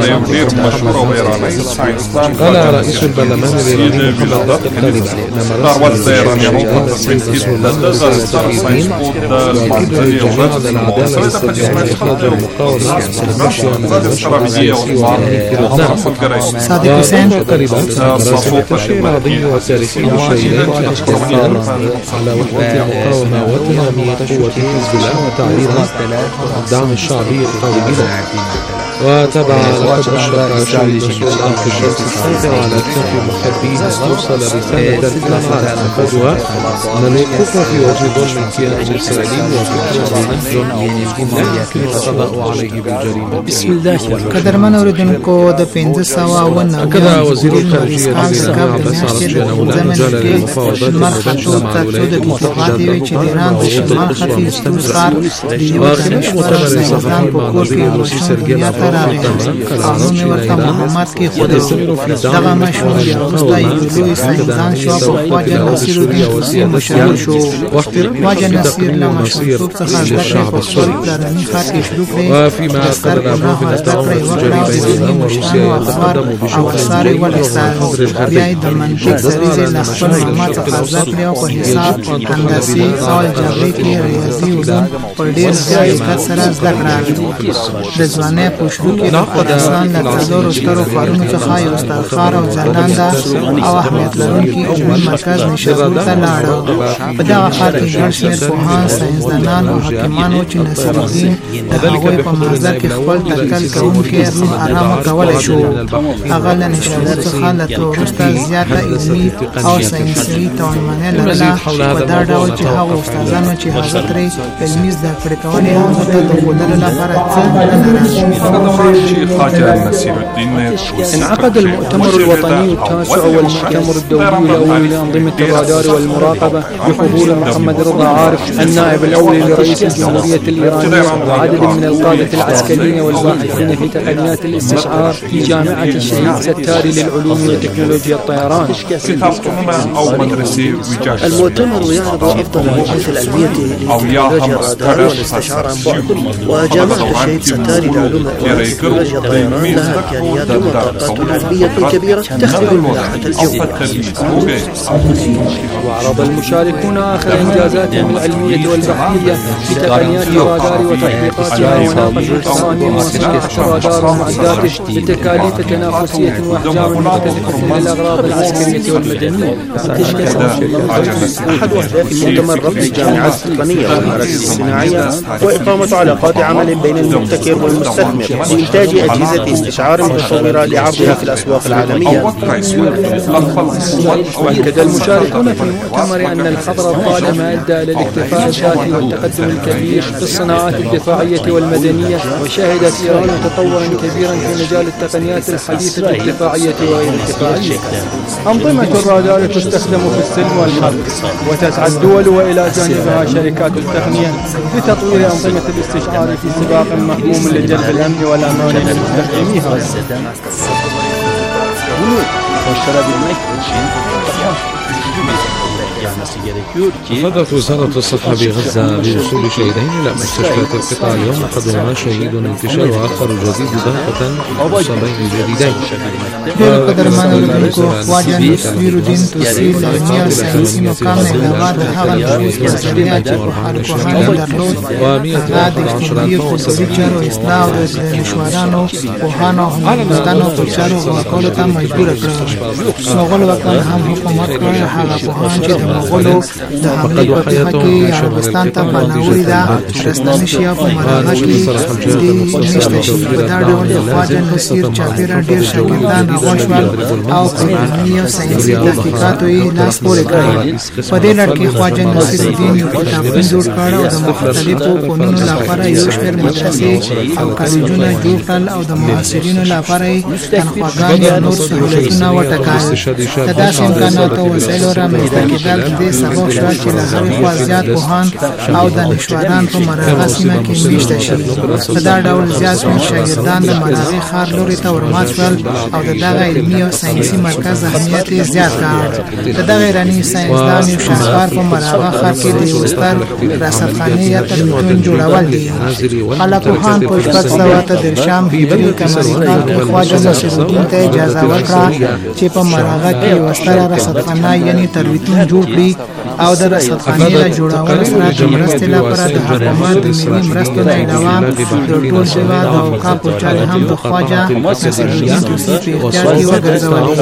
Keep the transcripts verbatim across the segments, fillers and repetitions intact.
ډیر مشهور او ایرانی ساينسدان قال رئيس البرلمان الإيراني محمد باقر كلمة دعوت ایرانیانو په ترمنځ کې د دغه ستر ساينسپوه د لمانځنې ورځ لمانځلې ده په اسماعیل خان د المقاومة د السلامية والمفكرين صادق حسين رياضي وتاريخي شيئين كأخبار على وحدة المقاومة وتنامية قوة حزب الله وتعزيز الدعم الشعبي القوي له. وتابع لقد أشرف شهيد سلطان كشيخ السيطرة على كافي محبيه أوصل رسالة إلى العالم نفذها أن الوقوف في وجه ظلم الكيان الإسرائيلي وفكره نهج يمكن القضاء عليه بالجريمة. بسم الله قدر من اوریدونکو د پنځه سوه اووه أكد وزير الخارجية الإيراني عباس عرفجان أن مجال المفاوضات المتجمعة مع الولايات المتحدة وخلال مؤتمر صحفي مع النظير الروسي سيرجي لاvrov قانون ورته محمد کې خود دغه مشهور یاغستا یولوی سایدان شو په خواجه نصیر الدین مشهور شو خواجه نصیر له مشهورتوب څخه ذکر په خپل پلرني ښار کې شروع کړی وفيما أكد لاvrov أن التعاون التجاري بينهما وروسيا يتقدم بشكل بیا د منطق سریزه له خپل حکومت څخه ذکر او په حساب هندسي او جبري کې ریاضي علوم په ډېر دقت سره زده کړل. د ځوانۍ په شروع کې د خراسان له څلورو سترو ښارونو څخه یو سترخار او ځلانده او اهمیت لرونکي علمي مرکز نشاپور ته لاړ. په دغه ښار کې ګڼ شمېر پوهان، ساینسدانان او حکیمان وو چې نصیرالدین د هغوی په محضر کې خپل ټاکل کوونکی روح ارامه کولی شو. هغه له نشاپور څخه له تو وروسته زیاته علمي او ساینسي توانمني لرله په دا ډول چې هغو استادانو چې هغه ترې علمي زده کړې کولې هغه ته د ښودلو لپاره څه انعقد المؤتمر الوطني التاسع والمؤتمر الدولي الأول لأنظمة الرادار والمراقبة بحضور محمد رضا عارف النائب الأول لرئيس الجمهورية الإيرانية وعدد من القادة العسكريين والباحثين في تقنيات الاستشعار في جامعة الشهيد ستاري للعلوم وتكنولوجيا الطيران. المؤتمر يعرض أفضل البحوث العلمية لتكنولوجيا الرادار والاستشعار عن بعد، وجامعة الشهيد ستاري للعلوم وتكنولوجيا الطيران لها إمكانيات وطاقات علمية كبيرة تخدم الملاحة الجوية. وعرض المشاركون آخر إنجازاتهم العلمية والبحثية في تقنيات الرادار وتطبيقاتها وناقشوا تصاميم وصناعة الرادار ومعداته بتكاليف تنافسية وأحجام مختلفة للأغراض العسكرية والمدنية. أحد أهداف المؤتمر ربط الجامعات التقنية والمراكز الصناعية وإقامة علاقات عمل بين المبتكر والمستثمر لإنتاج أجهزة استشعار متطورة لعرضها في الأسواق العالمية. وأكد المشاركون في المؤتمر أن الحظر الظالم أدى إلى الاكتفاء الذاتي والتقدم الكبير في الصناعات الدفاعية والمدنية، وشهدت إيران تطورا كبيرا في مجال التقنيات الحديثة الدفاعية وغير الدفاعية. أنظمة الرادار تستخدم في السلم والحرب، وتسعى الدول وإلى جانبها شركات التقنية لتطوير أنظمة الاستشعار في سباق محموم لجلب الأمن والأمان لمستخدميها. أفادت وزارة الصحة بغزة بوصول شهيدين إلى مستشفيات القطاع اليوم، أحدهما شهيد انتشار وآخر جديد إضافة لمصابين جديدين. قدرمان اوریدونکو خواجه نصیرالدین توصیل علمي او ساینسي مقام علاوه د هغه نفوذ مسؤلیت چې کارپوهانو درلود هغه د اجتماعي او فلسفي چارو اصلاح او د مشورانو پوهانو او هنرمندانو په چارو غوږ کولو ته مجبور کړ. مغول واکمن هم حکومت کړی. هغه پوهان چې د مغولو د حملې په پیښه کې عربستان ته پناه ده رستنه شي او په مرغه کې دې نشته شي. په دا ډول د خواجه نصیر چاپېره ډېر شاګردان وشول او په علمي او ساینسي تحقیقاتو یې لاس پورې کړی. په دې لړ کې خواجه نصیرالدین یو کتابتون جوړ کړ او د مختلفو فنونو لپاره یو شمېر مدرسې او کالجونه جوړ کړل او د محصلینو لپاره یې تنخواګانې او نور سهولتونه وټاکل. د داسې امکاناتو او وسایلو رامنځته کېدل د دې سبب شوه چې له هرې خوا زیات پوهان او دانشوران په مراغه سیمه کې میشته شي. په دا ډول زیات شمېر شاګردان د مراغې ښار لوري ته ورمات شول او د دغه علمي او ساینسي مرکز اهمیت یې زیات کړ. د دغه ایراني ساینسدان یو شاهکار په مراغه ښار کې د یو ستر رصدخانې یا تلویزیون جوړول دي. خلاقوهان په شپږ سوه اته دېرشم هجري قمري کال کې خواجه نصیرالدین ته اجازه ورکړه چې په مراغه کې یوه ستره رصدخانه یعنې تلویزیون جوړ کړي او د رصدخانې له جوړولو سره د مرستې لپاره د حکومت د ملي مرستو نه علاوه د ټول هېواد د اوقافو چارې هم د خواجه نصیرالدین توسي په اختیار کې وګرځولې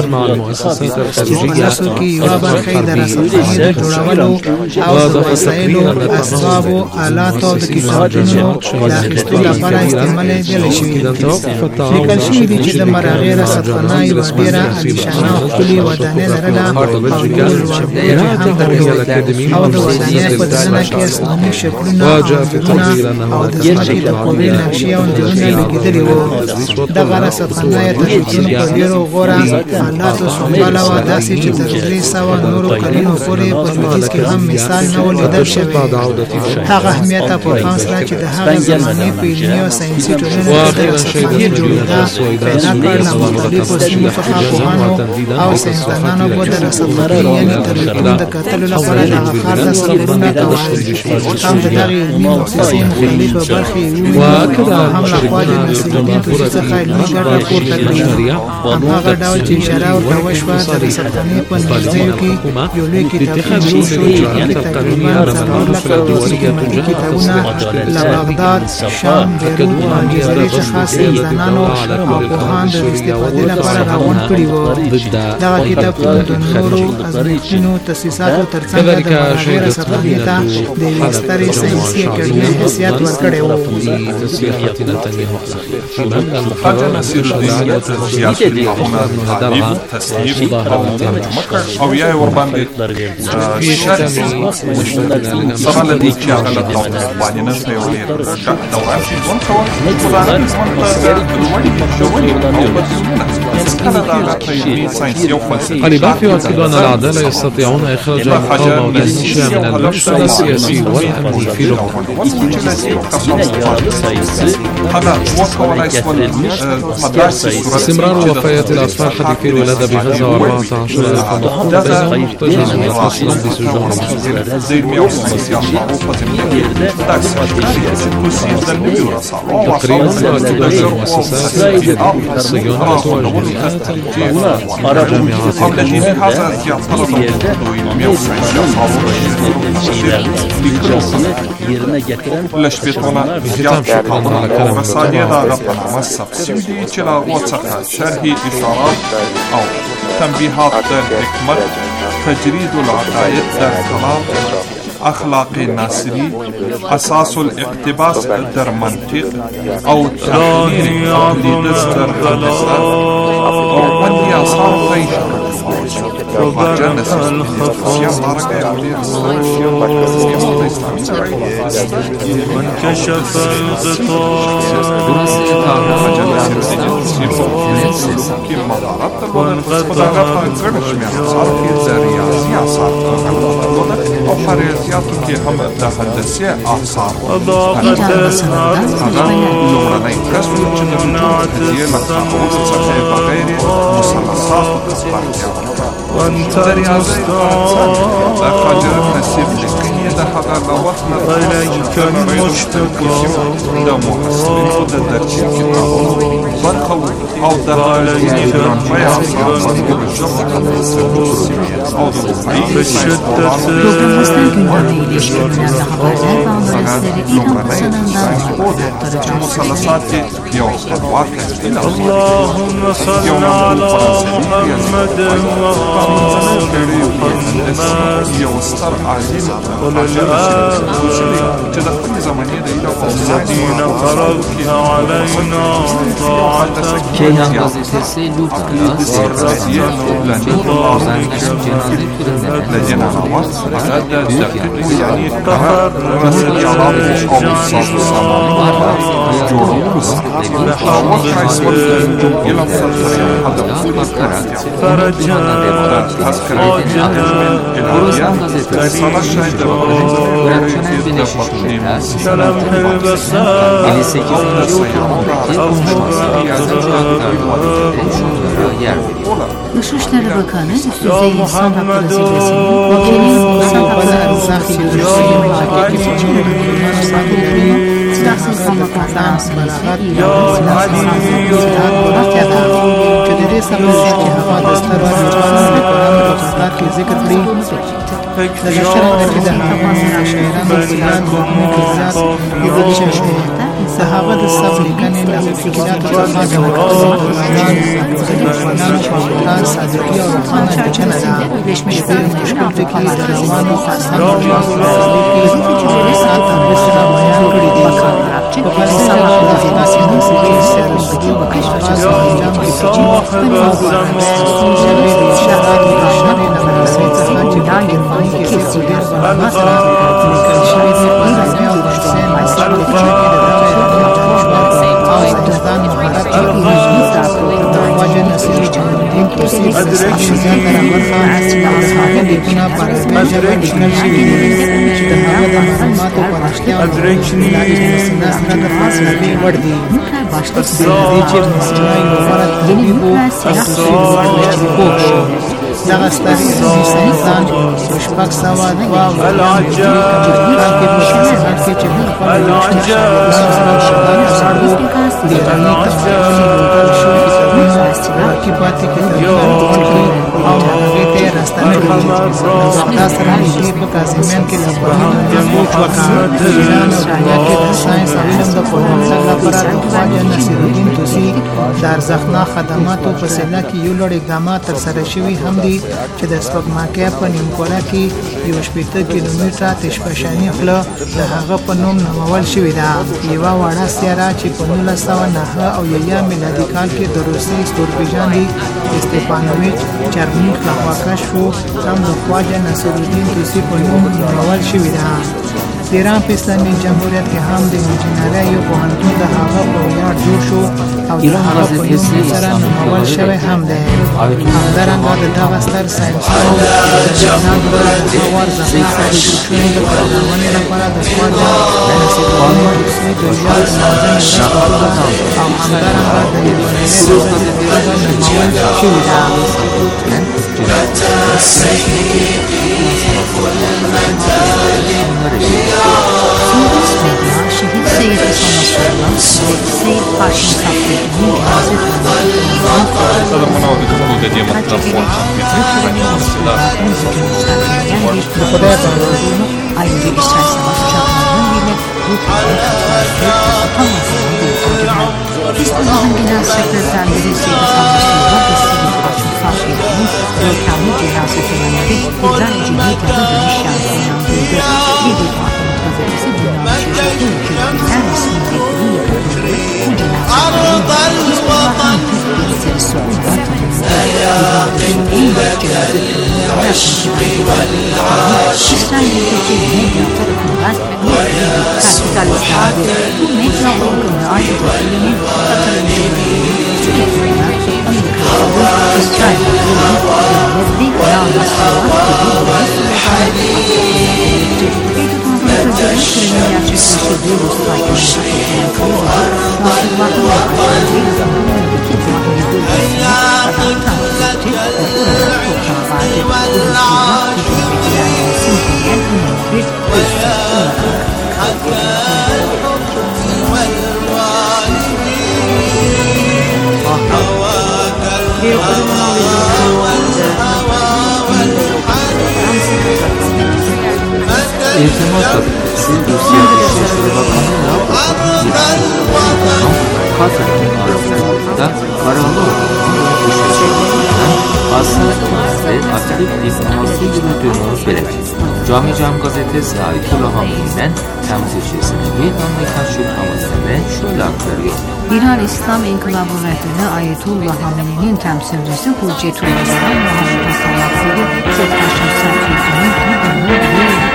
چې په تاسو کې یوه برخه یې د رصدخانې د جوړولو او د وسایلو اسبابو آلاتو او د کتابونو د اخیستو لپاره استعمالېدلی شوي. لیکل شوي دي چې د مراغې رصدخانه یوه ډېره عالیشانه او ښکلې ودانۍ لرله او لوړ لوړ هم درلود او د ودانۍ په دننه کې اسلامي شکلونه او انځورونه او د ځمکې د قوې نقشې او انځورونه لګېدلي وو. دغه رصدخانه یې تلویزیون په ډېرو غوره حالاتو سنباله وه، داسې چې تر درې سوه نورو کلونو پورې په لویدیځ کې هم مثال نه و لیدل شوی. هغه اهمیت او پوهان سره چې د هغې زمانې په علمي او ساینسي ټولنو کې د رصدخانې جوړېدا پیدا کړ، له مختلفو سیمو څخه پوهانو او ساینسدانانو به د رصدخانې یعنې تلویزیون د کتلو لپاره دغه ښار ته سفرونه کول. هم د دغې علمي مؤسسې مختلفې برخې وو او هم له خواجه نصیرالدین توسي څخه علمي ګټه پورته کړې. هماغه ډول چې اشاره ورته وشوه د رصدخانې په نږدېیو کې یو لوی کتابتون جوړ شو چې تقریبا څلور لکه روسي قیمتي کتابونه له بغداد، شام، بیروت او الجزیرې څخه ساینسدانانو او پوهان د استفادې لپاره راغونډ کړي وو. دغه کتابتون د نورو ازمېښتونو تاسیساتو تر څنګ د مراغې رصدخانې ته د یوې سترې ساینسي اکاډمۍ حیثیت ورکړی و. خواجه نصیرالدین زیات کتابونه تعلیف، تصنیف او یا یې ورباندې شرح سره له دې چې هغه له طالبانو نه یو ډېر ډک دوران چې ژوند کول خو د هغې ژوند ته د لوړې ژورې او بدلونونه کله د هغه په علمي، ساینسي او فلسفي الباقي يؤكد أن الأعداء يستطيعون إخراج المقاومة والنشأ من المشكل السياسي والأمني في لبنان. استمرار وفيات الأطفال حديثي الولادة بغزة وأربعة عشر ألف محتجز محتجزون أصلا بسجون تقريبا يؤكد أن المؤسسات الصهيونية والجمعيات لشبيطونا زياد شكرا ومسانية ربنا السبسيو دي چلا وصخة شرح إشارات أو تنبيهات در حكمت تجريد العقائد در كلام أخلاق الناصري أساس الاقتباس در منطق أو تحليل عقلي در حدثة أو من يصار غيشا وجنة من كشف فريزياتو كي هم تهندسية آثار وضاقت الأرض لغراني كسر جنة هدية لتعود صحيح بغير مسلسات وتصبح وانت المستعان لخجر نسيب لكي يدحضر لوحنا إليك المشتكى دا محسنين ودا درشي كتابون برخو أو دهالي إيران ما يعصر صديق الجمع أو دلوحي بالشدة اللهم صل على محمد وآل محمد الذين فرضت علينا طاعتك الذين نمت bu yani daha mesela yağlanmış olması zamanında yoruluruz. Ama kaysmanın yılan satırı sana şahit elli sekizinci oturumdaki konuşmasında şunlara yer veriyor. Dışişleri Bakanı üst düzey insan hakları zirvesinin ülkenin insan hakları rızası görüşmeyi hareketi için silahsız kalmaklardan sonra İran'ın silahsız saldırı silah Kolakya'da ülkeleri sabırlık ki hava destler ve rüçhanı ve Kur'an rotatlar ki zikr kri Dışişleri de hava şehran ve silah korkunu kızat yılı şehirde Sahaba da sabri kane la fikrat Kur'an ve Kur'an Kur'an sadıkı ve Kur'an'a geçen adam birleşmiş bir müşküldeki deravanı Hasan ve Satan ve Sıramayan Küridi Fakat Sahaba da Zedasının Sivil Servis'deki bakış açısı hocam geçici ve Severi Şahadi Aşari Namerasıyla Hacı Yangın ki Sivir Masra Şahidi İran'ı oluşturan Masra'da Ağustan İmharat Vajen Nasir Canlı'nın Kursi Aşizan Karamlar Khan Ashabı Bekuna Parasmen Jabal İkram Şiviri Şidahava Mahsumat ve Paraştya Adrekni Nasrada Fasla bir vardı Başta Zeydiçer Nasra'yı Vafarat Tabibu Asusi Vardı Koş Dağıstari Zisanizan Şuşbak Savad Vav Al-Ajab Al-Ajab Al-Ajab की बात है कि हम रहते रास्ता में दस रानी के कासिमन के लबानी पूछ वका ईरान और दुनिया के science علم د قرآن الله پرات خواجه نصیرالدین توسی در زخنا خدمات او فاصله کې یو لوړ اقدامات تر سره شوي هم دي چې د سپوږمکۍ په نیمکره کې یو شپېته کیلومتره تشپشاني خوله د هغه په نوم نومول شوې ده یوه وړه سیاره چې په نولس سوه نهه او اویا میلادي کال کې د روسیې ستورپیژندي استپانویچ چرنیک لخوا کشف شو هم د خواجه نصیرالدین توسی په نوم نومول شوې ده د ایران په اسلامي جمهوریت کې هم د انجینرۍ یو پوهنتون د هغه په ویاړ جوړ شو او د هغه په نوم سره نومول شوی هم دی همدارنګه د دغه ستر ساینسپوه د هوار زخمي سره جوړ شوي د پروګرامونې لپاره د خواجه نصیرالدین توسی د ویاړ لمانځنې ورځ او همدارنګه د لیبرالۍ ورځ نومول شوې ده şehit Seyyid Sonrası'ndan Seyyid Haşim Saffet'in hazır ayrıca İsrail Savaş uçaklarının yerine İslam'ın Genel Sekreterleri Seyyid Sonrası'ndan ve Seyyid Haşim Saffet'in görkemli cenaze törenleri İran Cumhuriyeti'ne dönüş yansıyanlıydı. Bir de Fatih gazetesi dünyanın çeşitli ülkelerinden resmi reklamı yapıldı. Bu cenazelerinin İslam'ın Türk bilgisayarı sonunda tanımladığı en büyük cenaze törenlerine İsrail'deki medya tarafından bir kapital istendi. Bu medya organı ayrıca filmin katılımcılarının tüketmenler Amerika'da İsrail'in devletli yağmasına Sözlerin gerçekleştirdiği Rus'taki Nasırlar'ın Nasırlar'ın memleket mahallede kadar takip edecek ve orada toprağa vardı. Bu Rus'la hükümetiler gelsin diyen önemli bir bir okudumun İrtimat Gazetesi Rusya Dışişleri Bakanı'yla Katar'ın arasında kararlı olduğunu düşüncesinden aslında ve aktif diplomasi yürüdüğünü belirtti. Cami Cam Gazetesi Ayetullah Hamdi'nin temsilcisinin Vietnam'daki şükranmasını şöyle aktarıyor. İran İslam İnkılabı Rehberi Ayetullah Hamene'nin temsilcisi Hüccetullah İslam Muhammed Hasan Yakub'u Seyyid Haşim Saffettin'in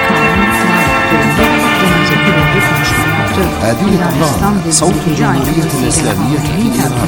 هذه الأخبار صوت الجمهورية الإسلامية في إيران.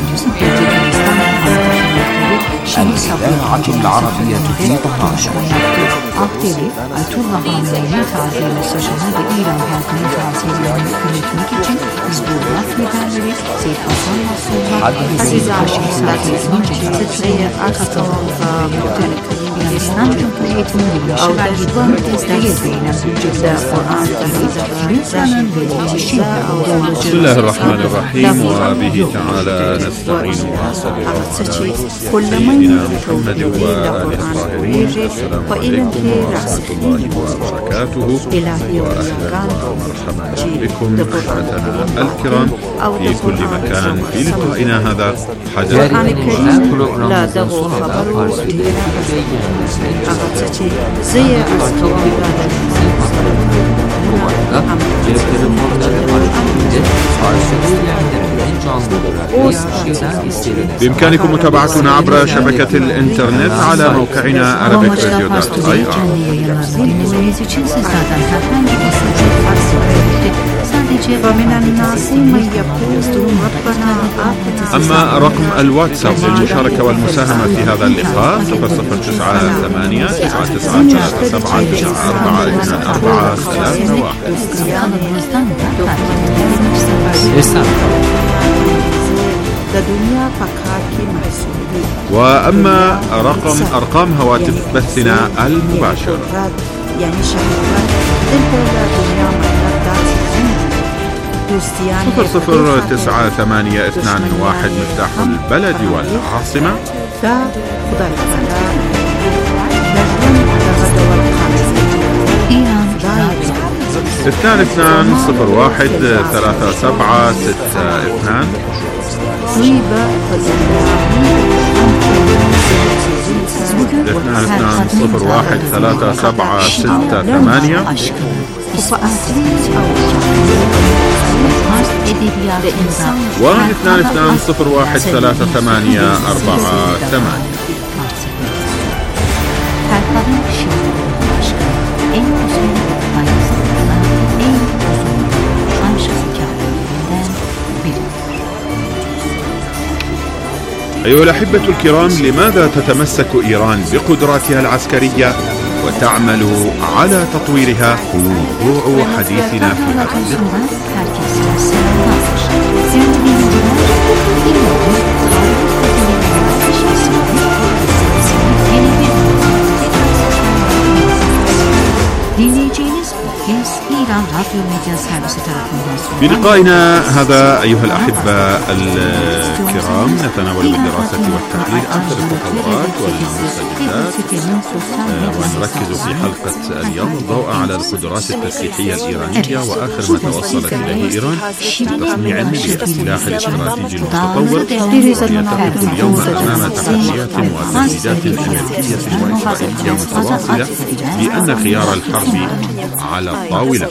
الإذاعة العربية في طهران. Akteri, Aytullah Hamdi'nin tazeli sözünü ve İran halkının tazelerini yönetmek için Hizbullah liderleri Seyyid Hasan Nasrullah, Aziz Aşık Slatizmin titreye akatolga İran Cumhuriyeti'nin birleşi vergilerini destekleyen Hücrede Kur'an Lütfen'in verilişi بسم الله الرحمن الرحيم وبه تعالى نستعين ونصلي على سيدنا محمد وآله الطاهرين. السلام عليكم ورحمة الله وبركاته، وأهلا ومرحبا بكم أحبتنا الكرام في كل مكان في لقائنا هذا حدث بإمكانكم متابعتنا عبر شبكة الإنترنت على موقعنا arabic radio dot i r. أما رقم الواتساب للمشاركة والمساهمة في هذا اللقاء صفر صفر تسعة ثمانية تسعة تسعة ثلاثة سبعة تسعة أربعة اثنان أربعة ثلاثة واحد. وأما رقم أرقام هواتف بثنا المباشر صفر صفر تسعة ثمانية اثنان واحد مفتاح البلد والعاصمة اثنان اثنان صفر واحد ثلاثة سبعة ستة اثنان اثنان اثنان صفر واحد ثلاثة سبعة ستة ثمانية واثنان اثنان صفر واحد ثلاثة ثمانية أربعة ثمانية. أيها الأحبة الكرام، لماذا تتمسك إيران بقدراتها العسكرية وتعمل على تطويرها؟ موضوع حديثنا في هذا اللقاء. في لقائنا هذا أيها الأحبة الكرام نتناول بالدراسة والتحليل آخر التطورات والمستجدات، ونركز في حلقة اليوم الضوء على القدرات التسليحية الإيرانية وآخر ما توصلت إليه إيران في تصنيع للسلاح الاستراتيجي المتطور، ويتقف اليوم أمام تحديات وتهديدات أمريكية وإسرائيلية متواصلة بأن خيار الحرب على الطاولة.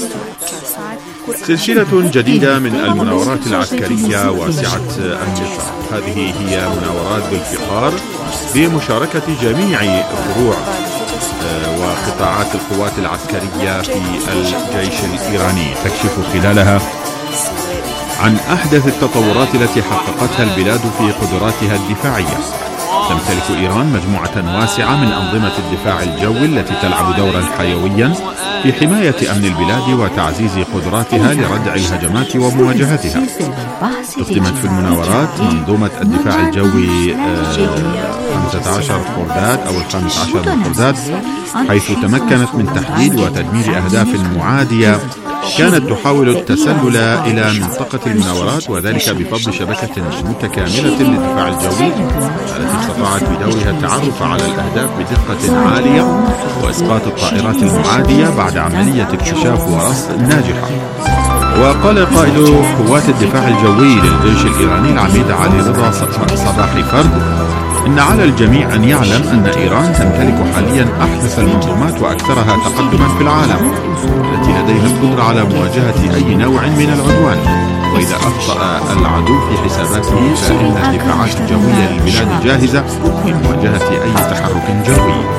سلسلة جديدة من المناورات العسكرية واسعة النطاق، هذه هي مناورات بالفقار بمشاركة جميع فروع وقطاعات القوات العسكرية في الجيش الإيراني، تكشف خلالها عن أحدث التطورات التي حققتها البلاد في قدراتها الدفاعية. تمتلك إيران مجموعة واسعة من أنظمة الدفاع الجوي التي تلعب دورا حيويا في حماية أمن البلاد وتعزيز قدراتها لردع الهجمات ومواجهتها. اختتمت في المناورات منظومة الدفاع الجوي خمسة عشر خرداد أو الخامس عشر خرداد، حيث تمكنت من تحديد وتدمير أهداف معادية كانت تحاول التسلل إلى منطقة المناورات، وذلك بفضل شبكة متكاملة للدفاع الجوي التي استطاعت بدورها التعرف على الأهداف بدقة عالية وإسقاط الطائرات المعادية بعد عملية اكتشاف ورصد ناجحة. وقال قائد قوات الدفاع الجوي للجيش الإيراني العميد علي رضا صباحي فرد إن على الجميع أن يعلم أن إيران تمتلك حاليا أحدث المنظومات وأكثرها تقدما في العالم، التي لديها القدرة على مواجهة أي نوع من العدوان، وإذا أخطأ العدو في حساباته فإن الدفاعات الجوية للبلاد جاهزة لمواجهة أي تحرك جوي.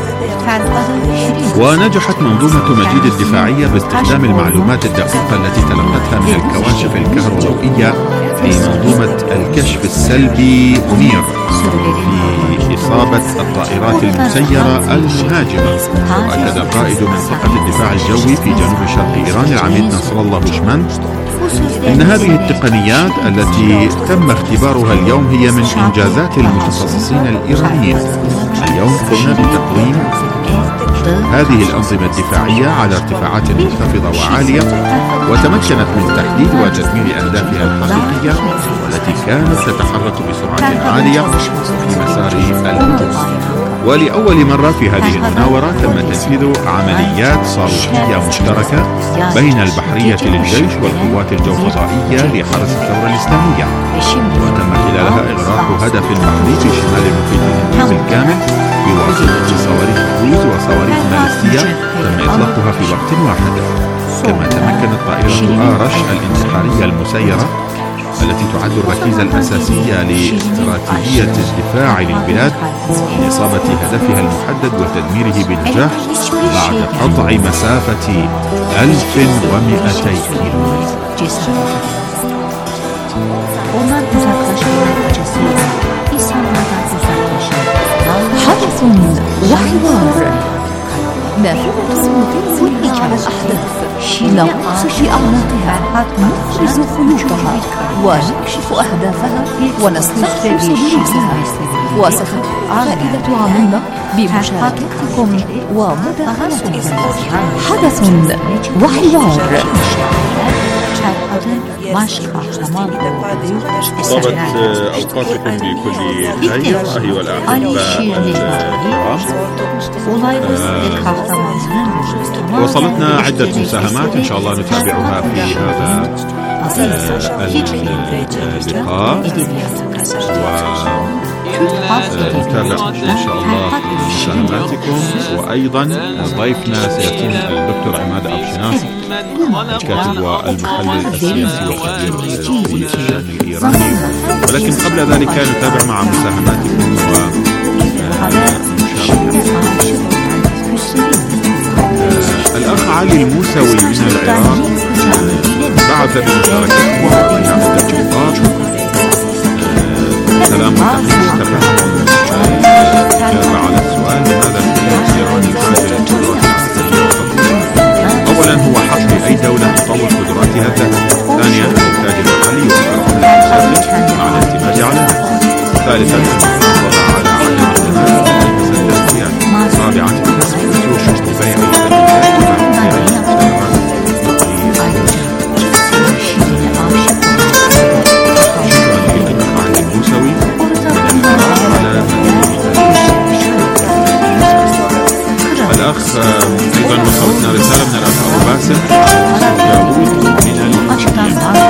ونجحت منظومة مجيد الدفاعية باستخدام المعلومات الدقيقة التي تلقتها من الكواشف الكهروضوئية في منظومة الكشف السلبي مير في إصابة الطائرات المسيرة المهاجمة. وأكد قائد منطقة الدفاع الجوي في جنوب شرق إيران العميد نصر الله بوشمن إن هذه التقنيات التي تم اختبارها اليوم هي من إنجازات المتخصصين الإيرانيين. اليوم قمنا بتقويم هذه الأنظمة الدفاعية على ارتفاعات منخفضة وعالية، وتمكنت من تحديد وتدمير أهدافها الحقيقية والتي كانت تتحرك بسرعة عالية في مسار الهجوم. ولأول مرة في هذه المناورة تم تنفيذ عمليات صاروخية مشتركة بين البحرية للجيش والقوات الجوفضائية لحرس الثورة الإسلامية، وتم خلالها إغراق هدف بحري في شمال المحيط الهندي بالكامل بواسطة صواريخ كروز وصواريخ باليستية تم إطلاقها في وقت واحد. كما تمكنت طائرة آرش الانتحارية المسيرة التي تعد الركيزة الأساسية لاستراتيجية الدفاع للبلاد من إصابة هدفها المحدد وتدميره بنجاح بعد قطع مسافة ألف ومئتي كيلومتر. حدث وحوار نافذة تفرج على الأحداث نغوص في أعماقها نفرز خيوطها ونكشف أهدافها ونستخلص دروسها. وستبقى عائلة عمينة بمشاركتكم ومداخلتكم. حدث وحوار طابت أوقاتكم بكل خير أيها الأحباء. وصلتنا عدة مساهمات إن شاء الله نتابعها في هذا اللقاء، ونتابع إن شاء الله مساهماتكم. وأيضا ضيفنا سيكون الدكتور عماد أبشناس الكاتب والمحلل السياسي والخبير في الشأن الإيراني. ولكن قبل ذلك نتابع مع مساهماتكم الأخ علي الموسوي من العراق بعث بمشاركته في عدة نقاط. سلام مستمع إجابة على السؤال: لماذا اتجاه إيران العاجل القدرات العسكرية والخطيرة؟ أولا هو حق أي دولة تطور قدراتها الذاتية. ثانيا الإنتاج المحلي والحركة الاقتصادية مع الاعتماد على النفط. ثالثا المحافظة على عدم التنازل المسدسات. رابعا كسب السوق ببيع البديلات ومع الأخ أيضا وصلتنا رسالة من الأخ أبو باسل داوود من الشيخ.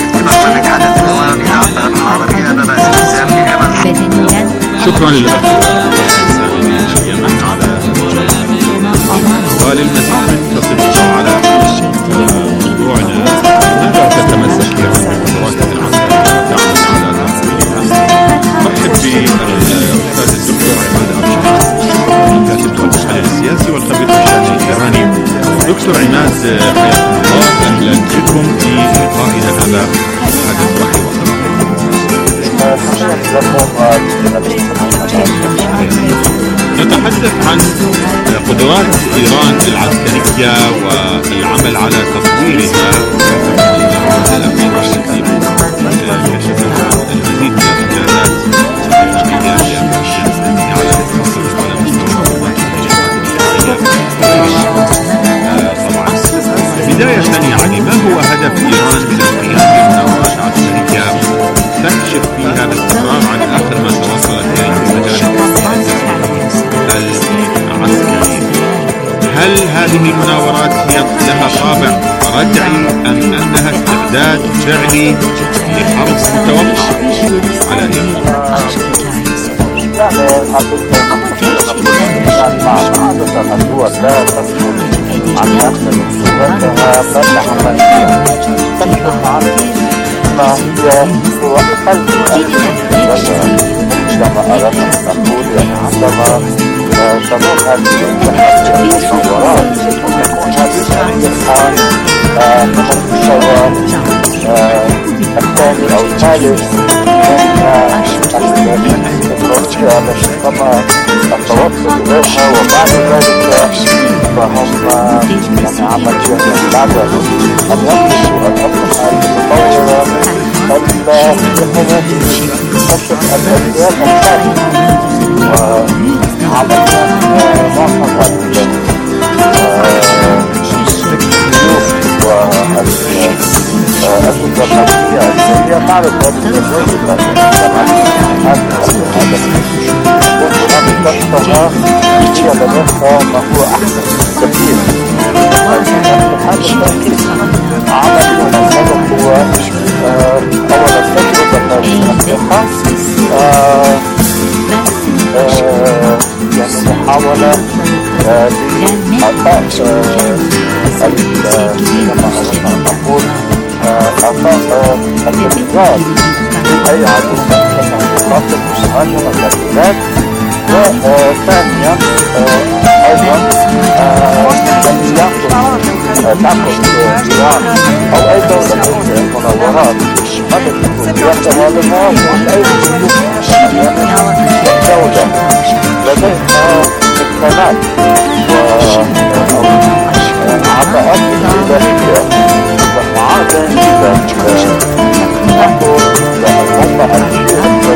شكرا لله. نتحدث عن قدرات إيران العسكرية والعمل على تطويرها. المزيد من الإنجازات الإيرانية على مستوى طبعا. بداية يعني ما هو هدف إيران من القيام بمناورات عسكرية تكشف فيها باستمرار عن آخر ما توصلت إليه في مجال العسكري؟ هل هذه المناورات هي لها طابع ردعي أم أنها استعداد فعلي لحرب متوقعة على إيران؟ الدول لا تسكن عن أحسن سورتها بل عملية تكشف عن ما هي هو قلب عندما أردنا أن نقول يعني عندما تمر هذه المناورات يكون هذه الحال من المستوى الثاني أو الثالث من التكنولوجيا التي تم التوصل إليها، وبعد ذلك فهم يعني عملية بعد أن يقصوا الأسلحة المتطورة التي تكشف الأساسيات الثانية وعملية معظم السيوف والأسلحة هي تعرف هذه التكنولوجيا تكتبها هي لديها ما هو أحسن كثير. عمل الهدف هو أولا تجربة الأسلحة، يعني محاولة لإعطاء كما نقول إعطاء الإنذار لأي عدو يخاطب مهاجمة البلاد. وثانيا أيضا لم تأخذ إيران أو أي دولة من المناورات مدى تكون غالبا من أي دولة لديها إمكانات وعطاءات إدارية ومعادن إذا نحضر لأنها الشيء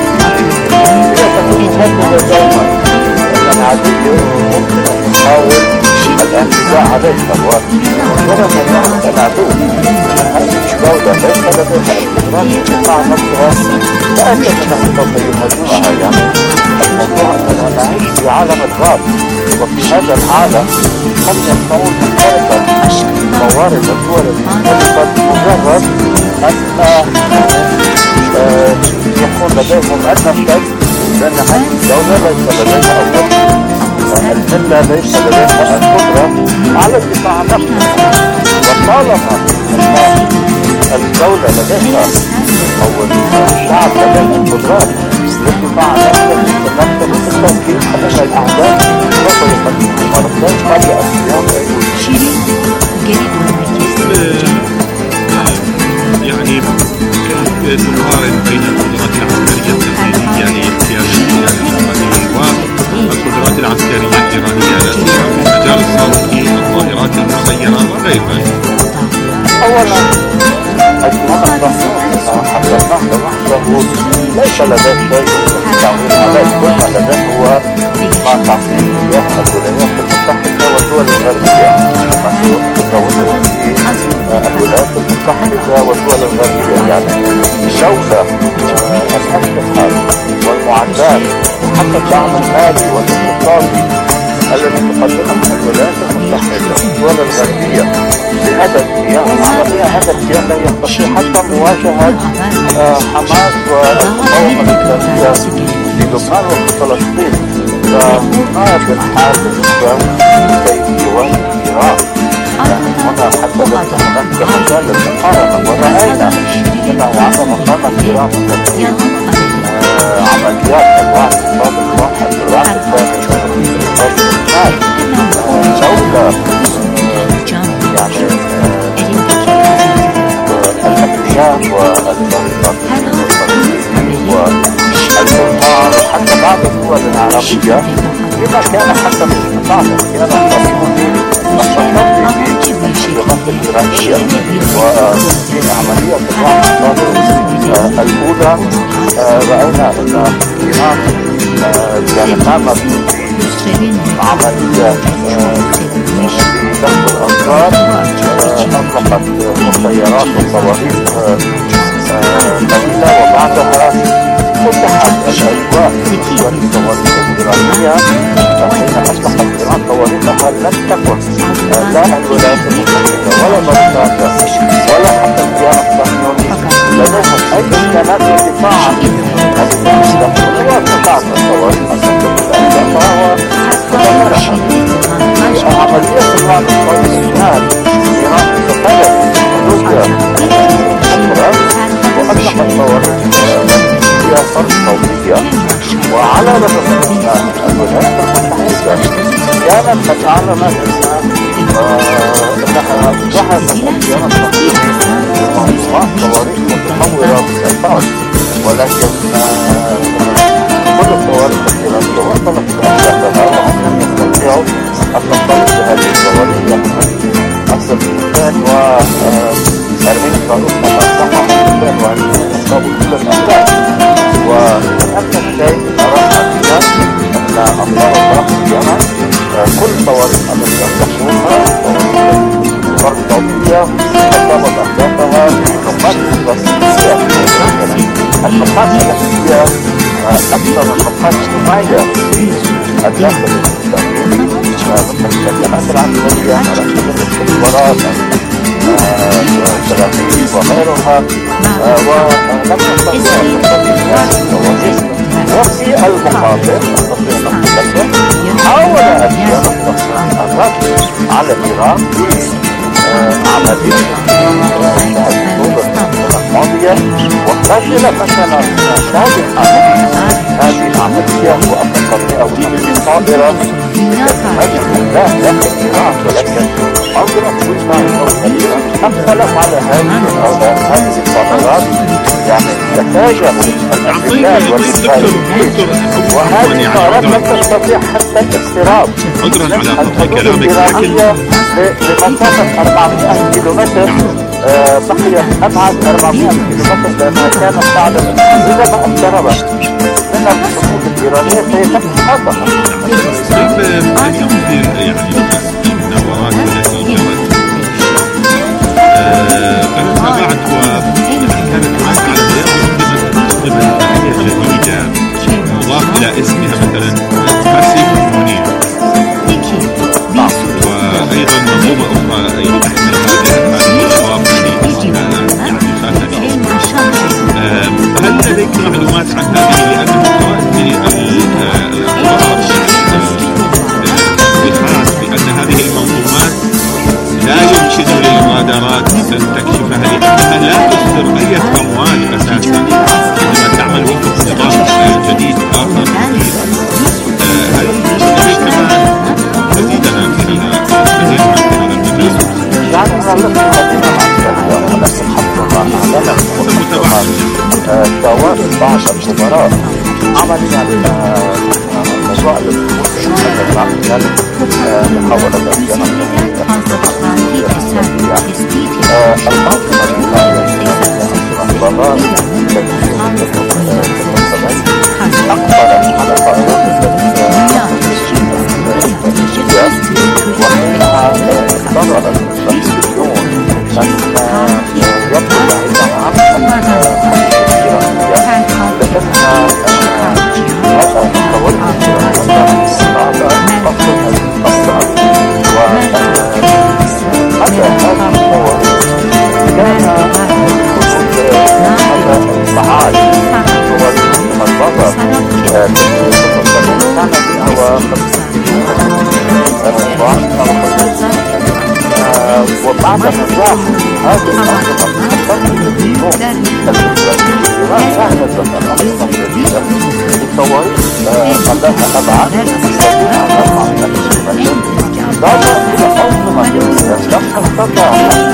مهمة دائما أن العدو ممكن أن يحاول الانتزاع عليها ورغم أن العدو هذه الدولة ليس لديها القدرات تدفع نفسها لا أجل أنها يهاجمها. يعني الموضوع أننا نعيش في عالم الغاب، وفي هذا العالم قد يكون مختلفا موارد الدول المختلفة مجرد أن يكون لديهم النفس، لأن هذه الدولة ليس لديها أول الملة ليس لديها القدرة على الدفاع عن نفسها. وطالما أن الدولة لديها أو الشعب لديه القدرات للدفاع عن نفسه بالتأكيد أن الأعداء سوف يقدمون مرتين قبل الصيام يعني كيف تقارن بين القدرات العسكرية التقليدية لاحتياج البلاد الإسرائيلي والقدرات العسكرية الإيرانية لا سيما في المجال الصاروخي، الطائرات المسيرة وغير ذلك؟ أولا أجمع الضغط حتى النهضة وحده ليس لديه شيء تعويل عليه. كل ما لديه هو ما تعطيه إياه الولايات المتحدة والدول الغربية، ما تكونه في الولايات المتحدة والدول الغربية. يعني الدولة الأسلحة والمعدات حتى الدعم المالي والاقتصادي الذي تقدمه الولايات المتحدة والدول الغربية لهدف عملية هدف لا يستطيع حتى مواجهة حماس والمقاومة الإسلامية في لبنان وفي فلسطين. فما بالحال بالنسبة لإيران يعني هنا حتى ليس هناك مجال للمقارنة. ورأينا أنه عندما قامت إيران عمليات أنواع اقتصاد الواحد الواحد الثاني دولة يعني الأمريكان والمنطقة والمنطقة بعض الدول العربية بما كان حسب استطاعة اختيار التصميم اللغات الإيرانية وفي عملية الوعي الأولى رأينا أن إيران كانت قامت بعملية لدفع الأنظار أطلقت مسيرات وصواريخ قليلة وبعدها فتحت الأجواء والصواريخ الإيرانية حين أطلقت إيران صواريخها لم تكن لا الولايات المتحدة ولا بريطانيا ولا حتى الكيان الصهيوني لديهم أي إمكانات للدفاع عن هذه المنطقة واستطاعت الصواريخ أن تنتقل أهدافها وتدمرها. عملية الوعد الصهيوني إيران استفادت من حدود الأطراف وأطلقت صواريخ فيها فرق صوتية وعلى رغم الولايات المتحدة كانت قد أعلنت أنها جهزت الكيان الصهيوني بمنظومات صواريخ متطورة بالإطار ولكن كل الصواريخ الإيرانية وصلت لأهدافها وهم لم يستطيعوا أن تنطلق بهذه الصواريخ السلفيين وأرمين صاروخ مصحح السلفيين وأرمين أصابوا كل الأهداف. ومن الشيء أراها أن أنظار الطرف اليمن كل صواريخ التي يمتلكونها فرق صوتية أصابت أهدافها بنقاط الرسمية النقاط الرسمية أكثر النقاط الاجتماعية في الداخل الإسرائيلي مثل الجامعات العسكرية على سبيل الاستخبارات التلاميذ وغيرها ولم يستطيع وفي المقابل حاول الكيان الصهيوني الرد على إيران بعملية الماضية وفشل فشل شادحا هذه العملية وأطلقت أول طائرة تهاجم لا داخل إيران ولكن أضرت وجهة كبيرة أقبلت على هذه هذه الطائرات يعني تفاجأوا الأمريكان والإسرائيليين وهذه الطائرات لم تستطيع حتى الاقتراب من الحدود الإيرانية لمسافة أربعمائة كيلومتر. بقي أبعد أربعمائة كيلومتر لأنها كانت تعلم إذا ما اقتربت من الحدود الإيرانية سيتم حربها. كيف يمكن يعني النوعات التي جرت أنا تابعت وكانت هناك على تقدم تقنية جديدة مضاف إلى اسمها مثلا باسيف منير وأيضا منظومة أخرى أي تحمل هذه الأضواء هل لديك معلومات عن هذه لأنه قرأت من الأخبار بأن هذه المنظومات لا يمكن للمغادرات أن تكشفها لأنها لا تصدر أي أموال أساسا عندما تعمل وفق نظام جديد آخر جديد. هل لديك كمان تزيدنا في المزيد من المجال؟ يعني أنا لست مدينة معك ولكن حتى أعلم ومتابعة سواء بعض الخبراء عمليا موضوع الدخول العمليات محاولة الأسيان البراد أقبلت على طائرات وحينها ظهرت التلفزيون أن يبدو بعيدا عن لأنها هذا التوجه بعد فصل الأسرار وهذا هذا التوجه كان هذا الفعال هو المنظمة كان وبعد نجاح هذه الأنظمة الصواريخ خلاها أبعد ضافت إلى أنظمة لم تستطع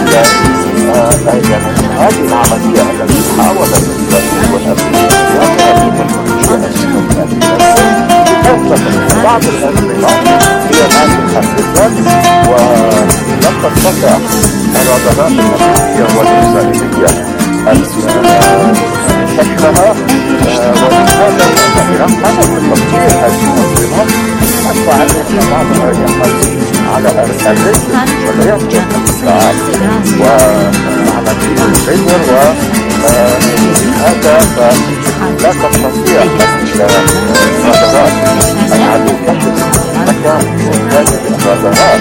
هذه العملية التي حاولت الإسرائيل والأمريكان الفضاء الأمريكية والإسرائيلية شكلها، ولهذا فإن إيران قامت بتطوير هذه المنظمات حتى عليها بعضها يعمل على الرزق والعياذ بالله وعملية الليزر، وهذا فلا تستطيع الغادرات العدو كشف مكان هذه الغادرات.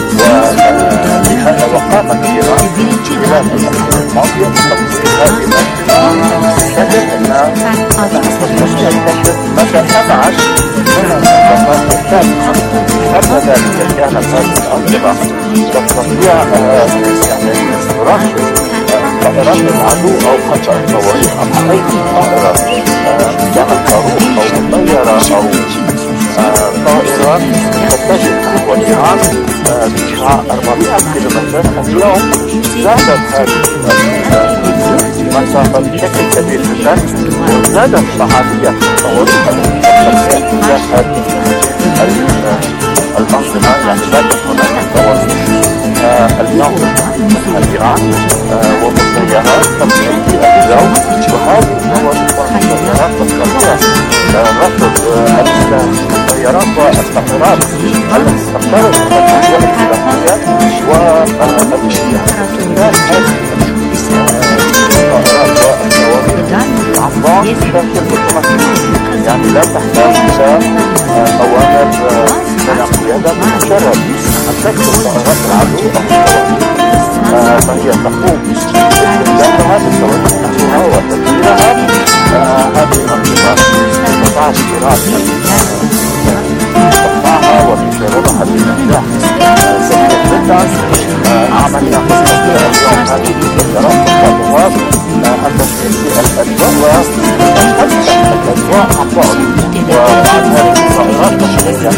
وقامت إيران خلال الأشهر الماضية بتطوير هذه الأنظمة بشكل أنها تستطيع كشف مدى أبعد من المسافات الثابتة. قبل ذلك كانت هذه الأنظمة تستطيع يعني ترشد طائرات العدو أو حتى الصواريخ عن طريق طائرة كانت صاروخ أو طيارة أو طائرات تتجه نحو إيران بسرعة أربعمائة كيلومتر. اليوم زادت هذه المسافة بشكل كبير جدا، وزادت فعالية الصواريخ التي تتجه هذه الأنظمة، يعني لا تكون الصواريخ اليوم الإيران ومسيرات تمشي في الجو، وهذه الصواريخ والمسيرات تستطيع رصد السيارات والطائرات التي تقترب من الأجواء الإسلامية والاستخدام هذه الطائرات والصواريخ عن بعد بشكل اوتوماتيكي، يعني لا تحتاج إلى أوامر من القيادة بمجرد أن تكتب طائرات العدو أو الصواريخ فهي تقوم باستخدامها بالصواريخ نحوها وتدميرها. هذه الأنظمة استطاعت إيران تقطعها وتجربها بنجاح كبير جدا. عمليا تستطيع اليوم هذه السيارات والطائرات أن تسير في الأجواء وتفتح الأجواء عن بعد، وبعد هذه الطائرات تستطيع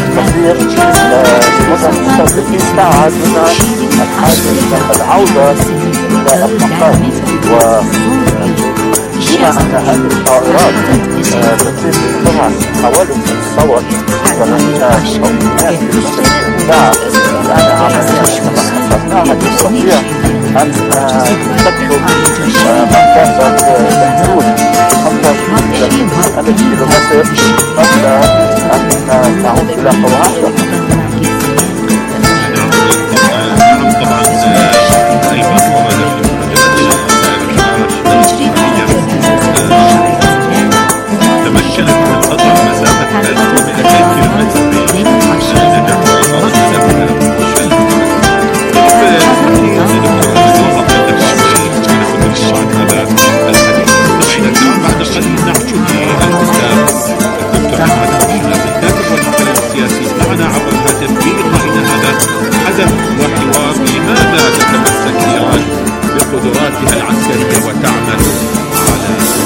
لمدة ستين ساعة دون الحاجة إلى العودة إلى المقام. بما أن هذه الطائرات تسير بسرعة حوالي تصور ثمانين أو مئة كيلومتر في الساعة، يعني عمليا كما حسبناها تستطيع أن تكتب مسافة بحدود خمسة وعشرين إلى ستين ألف كيلومتر قبل أن تعود إلى قواعدها. تمكنت من قطع مسافة ألف ومئتين كيلومتر بين نجاح وإصابة مسافة بعد قليل نعود للأستاذ الدكتور أحمد الرشاد الكاتب والمحلل السياسي معنا عبر الهاتف بلقائنا هذا حدث وحوار لماذا تتمسك إيران بقدراتها العسكرية وتعمل على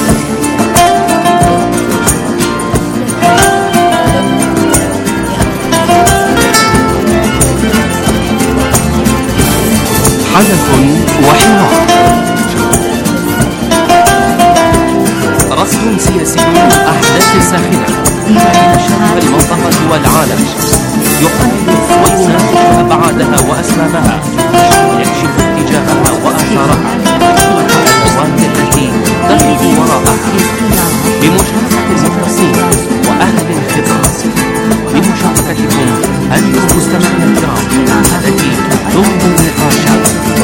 حدث وحوار. رصد سياسي للأحداث الساخنة في المنطقة والعالم، يقلل ويناقش أبعادها وأسبابها، يكشف اتجاهها وآثارها والخطوات التي تقف وراءها، بمشاركة المختصين وأهل الخبرات، بمشاركتكم أنتم مستمعين الكرام التي تنظر النقاشات.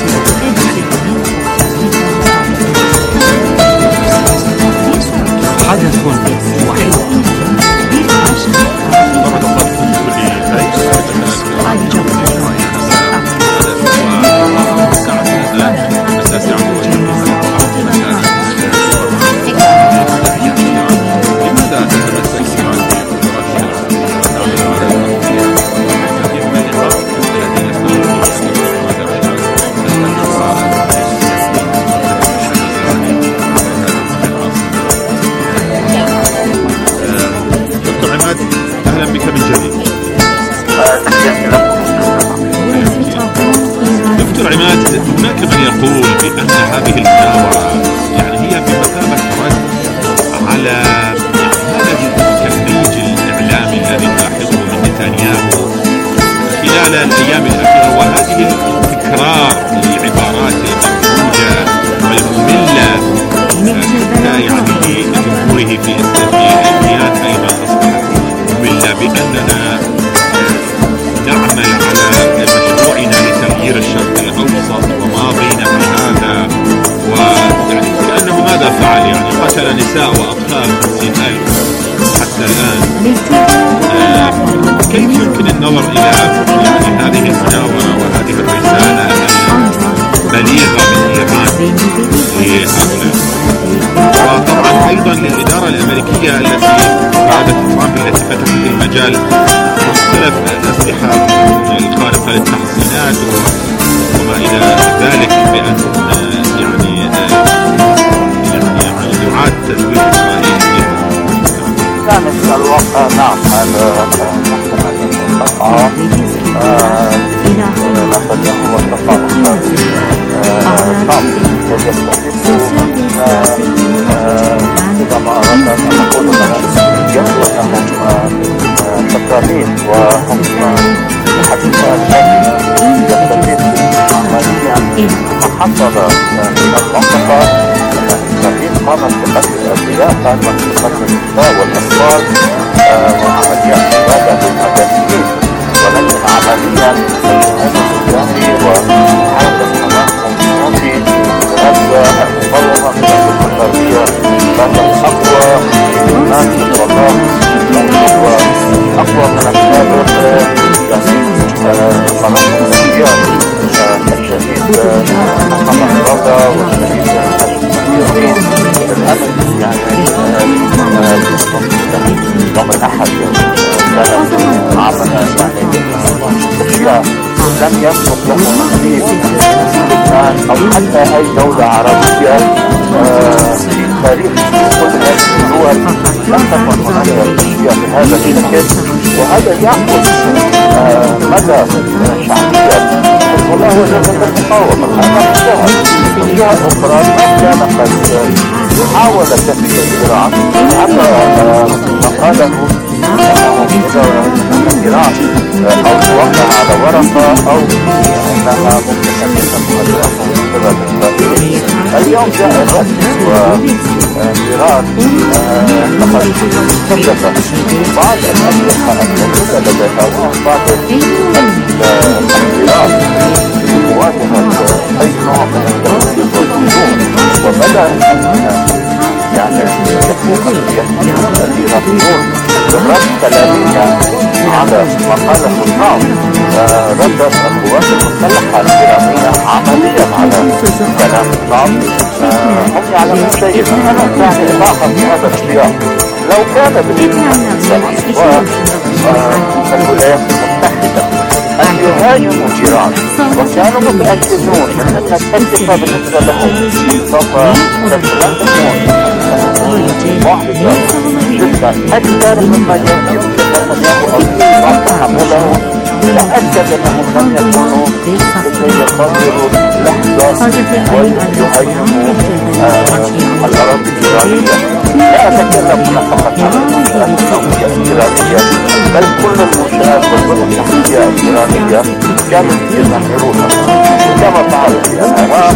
حدث وحوار. دكتور عماد، هناك من يقول بأن هذه المناورة يعني هي بمثابة رد على هذا التهريج الإعلامي الذي نلاحظه من نتنياهو خلال الأيام الأخيرة، وهذه التكرار للعبارات حتى يعني لجمهوره في الكيان أيضا أصبحت مملة، بأننا نعمل على مشروعنا لتغيير الشرق الأوسط وماضينا في هذا، ويعني كأنه ماذا فعل؟ يعني قتل نساء وأطفال خمسين ألف حتى الآن. آه كيف يمكن النظر إلى يعني هذه المناورة وهذه الرسالة البليغة من إيران لهؤلاء؟ وطبعا أيضا للإدارة الأمريكية التي قادة ترامب التي فتحت المجال مختلف الأسلحة الخارقة للتحصينات وما إلى ذلك، بأن يعني يعني يعاد تدوير إسرائيل فيها. يعني في الواقع نعم هذا القطعة نتنياهو والتقاء صعب إذا ما أردنا أن نقول أنهم يهوى أنهم تقاليد وهم حتى يستفيد عمليا محصلة في المنطقة. إسرائيل قامت بقتل الأبرياء، قامت بقتل النساء والأطفال وعمليات إبادة للمدنيين، ولكن عمليا الجاني وحالة حماسهم الصوفي غزة المقاومة في الأمريكا الغربية كانت أقوى الناس والله هو أقوى من السابق. يعني فلسطينيات الشهيد محمد رضا والشهيد الشهيد للأسف يعني يوم الأحد كان عمل يعني لم يسبق له نصيب لبنان أو حتى أي دولة عربية في تاريخ كل هذه الدول لم تكن هناك تشجيع بهذا الشكل، وهذا يعكس مدى شعبية حزب الله وجبهة المقاومة. هذا انتهى. الجهة الأخرى ما كان قد حاول تسوية الصراع حتى مقاله أنه إذا إيران أو توقع على ورقة أو أنها ممكن أن تكون مهدئة من قبل إسرائيل. اليوم جاء الرسم وإيران لقد كشفت بعض الأسلحة الموجودة لديها وبعض التحذيرات لمواجهة أي نوع من التهديد والهجوم، وبدأ يعني يكون الإيرانيون بالرد كلاميا على مقالة ترامب. ردت القوات المسلحة الإيرانية عمليا على كلام ترامب. هم يعلمون شيئا. أنا يعني إضافة في هذا السياق، لو كان بالإمكان والولايات المتحدة أن يهاجموا إيران وكانوا متأكدون من أن التكلفة بالنسبة لهم سوف لن تكون واحدة جدا أكثر مما يمكن نتنياهو أو تحمله. تأكد أنهم لم يكونوا لكي يقدروا لحظة ويهاجموا الأراضي الإيرانية. لا أتكلم هنا فقط عن المنشآت النووية الإيرانية، بل كل المنشآت والبنى التحتية الإيرانية كانوا يدمرونها كما فعلوا في العراق،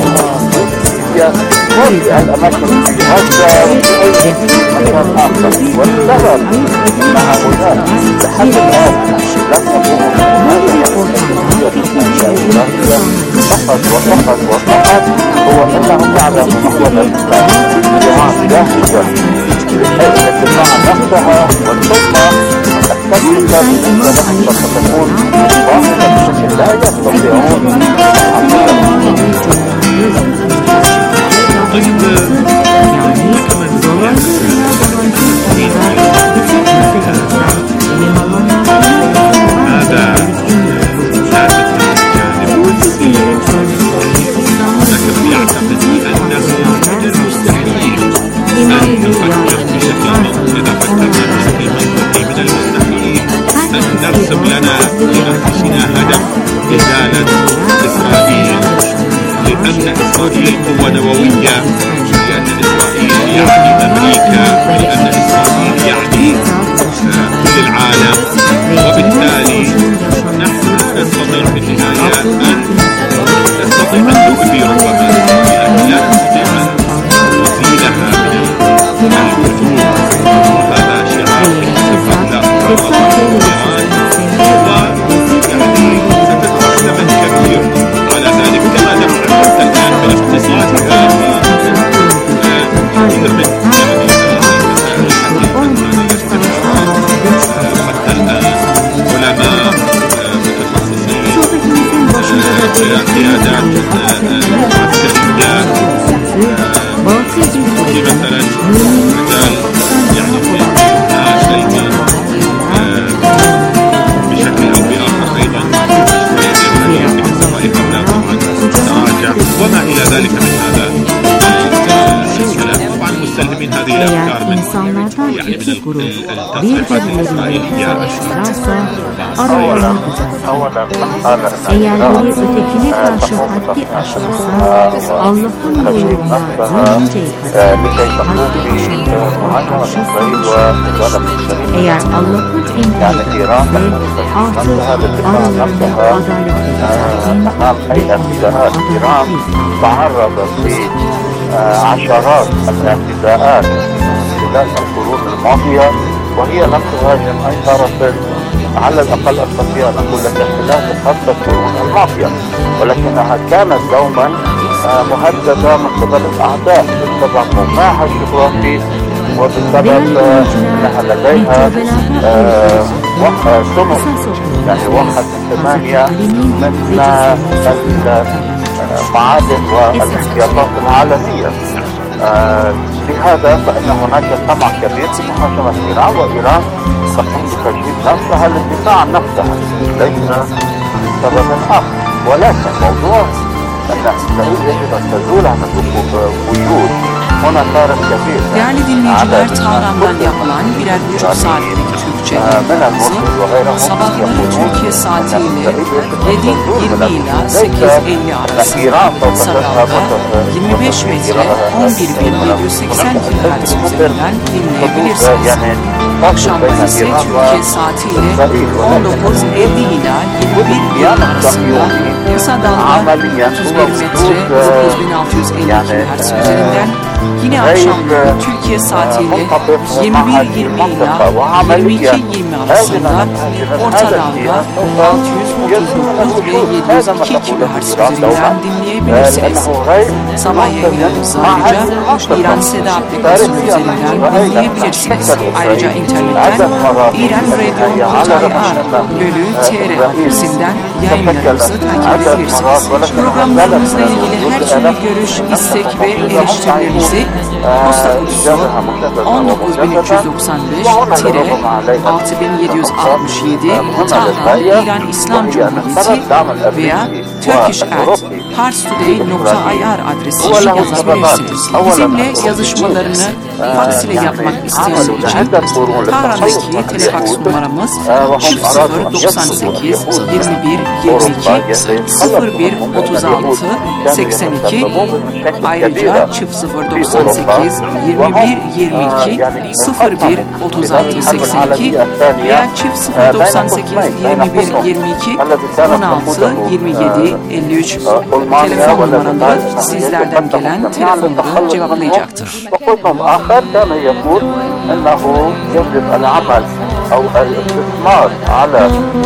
وفي الأماكن في غزة وفي أي مكان آخر. والسبب أن هؤلاء لحد الآن لم يقوموا بهذا الإيرانية فقط وفقط وفقط هو أنهم يعلموا أولا إيران جاهزة للدفاع عن نفسها، وثم التكلفة بالنسبة لهم سوف تكون واحدة بشكل لا يستطيعون نرسم لنا لأنفسنا هدف إزالة إسرائيل، لأن إسرائيل قوة نووية، لأن إسرائيل يعني أمريكا، لأن إسرائيل يعني كل العالم. وبالتالي نحن نستطيع في النهاية أن نستطيع أن نؤذي ربما إسرائيل، لا نستطيع أن نؤذي Eğer biri ötekine karşı haddi aşarsa Allah'ın buyruğuna dönünceye kadar haddi aşarsa karşı savaşır. Eğer Allah'ın emriyle artık aralarında adalet تعرضت لعشرات الاعتداءات خلال القرون الماضية وهي لم تهاجم أي طرف على الأقل أستطيع أن أقول لك خلال خمسة قرون الماضية، ولكنها كانت دوما مهددة من قبل الأعداء بسبب موقعها الجغرافي وبسبب أنها لديها سمك يعني واحد من ثمانية من المعادن والاحتياطات العالمية. لهذا فإن هناك طمع كبير في محاكمة إيران، وإيران تقوم بتجهيز نفسها للدفاع عن نفسها ليس سبب آخر، ولكن موضوع أن إسرائيل يجب أن تزول عن الوجود هنا فارق كبير. Değerli dinleyiciler, Tahran'dan yapılan birer buçuk saatlik Türkçe yayınımızı sabahları Türkiye saatiyle yedi yirmi ila sekiz elli arasında Sakal'da yirmi beş metre on bir bin yedi yüz seksen kilohertz üzerinden dinleyebilirsiniz. Akşamları ise Türkiye saatiyle on dokuz elli ila yirmi bir bin arasında kısa dalga otuz bir metre dokuz bin altı yüz elli kilohertz üzerinden, yine akşamları Türkiye saatiyle yirmi bir yirmi ila yirmi iki yirmi arasında orta dalga altı yüz otuz dokuz ve yedi yüz iki kilohertz üzerinden dinleyebilirsiniz. Sabah yayınlarımızı ayrıca İran Seda aplikasyonu üzerinden dinleyebilirsiniz. Ayrıca internetten İran Radio nokta i r bölü t r adresinden yayınlarımızı takip edebilirsiniz. Programlarımızla ilgili her türlü görüş, istek ve eleştirilerinizi posta kutusu on dokuz bin üç yüz doksan beş altı bin yedi yüz altmış yedi Tahran İran İslam Cumhuriyeti veya turkish at parstoday nokta i r adresiyle yazabilirsiniz. Bizimle yazışmalarını faks ile yapmak isteyenler için Tahran'daki telefaks numaramız çift sıfır doksan sekiz yirmi bir yirmi iki sıfır bir otuz altı seksen iki, ayrıca çift sıfır doksan sekiz yirmi bir yirmi iki sıfır bir otuz altı seksen iki veya çift sıfır doksan sekiz yirmi bir yirmi iki on altı yirmi yedi elli üç telefon numaraları sizlerden gelen telefonları cevaplayacaktır. أو الاستثمار على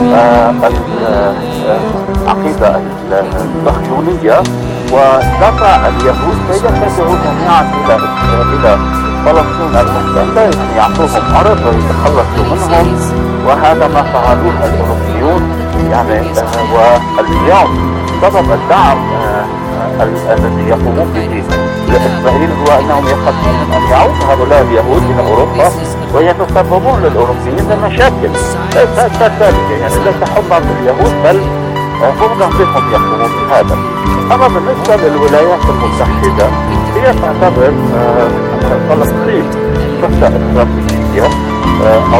العقيدة الصهيونية ودفع اليهود فيتجهوا جميعا إلى إلى فلسطين المحتلة أن يعطوهم أرض ويتخلصوا منهم، وهذا ما فعلوه الأوروبيون يعني. واليوم سبب الدعم الذي يقومون به لإسرائيل هو أنهم يخافون أن يعود هؤلاء اليهود إلى أوروبا ويتسببون للأوروبيين بمشاكل ليس ذلك، يعني ليس حبا باليهود بل هم نفسهم يقومون بهذا. أما بالنسبة للولايات المتحدة هي تعتبر فلسطين نقطة استراتيجية أو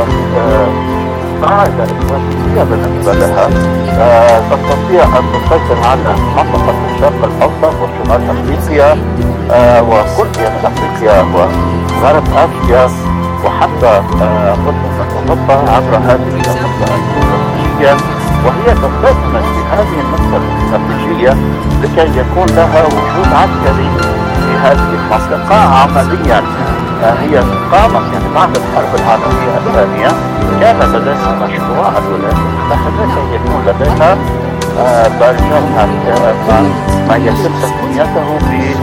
قاعدة استراتيجية بالنسبة لها، تستطيع أن تسيطر على منطقة الشرق الأوسط وشمال أفريقيا وكل جنوب أفريقيا وغرب آسيا وحتى قطب أوروبا عبر هذه النقطة الاستراتيجية، وهي تستثمر في هذه النقطة الاستراتيجية لكي يكون لها وجود عسكري في هذه المنطقة عمليا هي قامت يعني بعد الحرب العالمية الثانية كان لديها مشروع الولايات المتحدة كي يكون لديها برشا ما يتم تسميته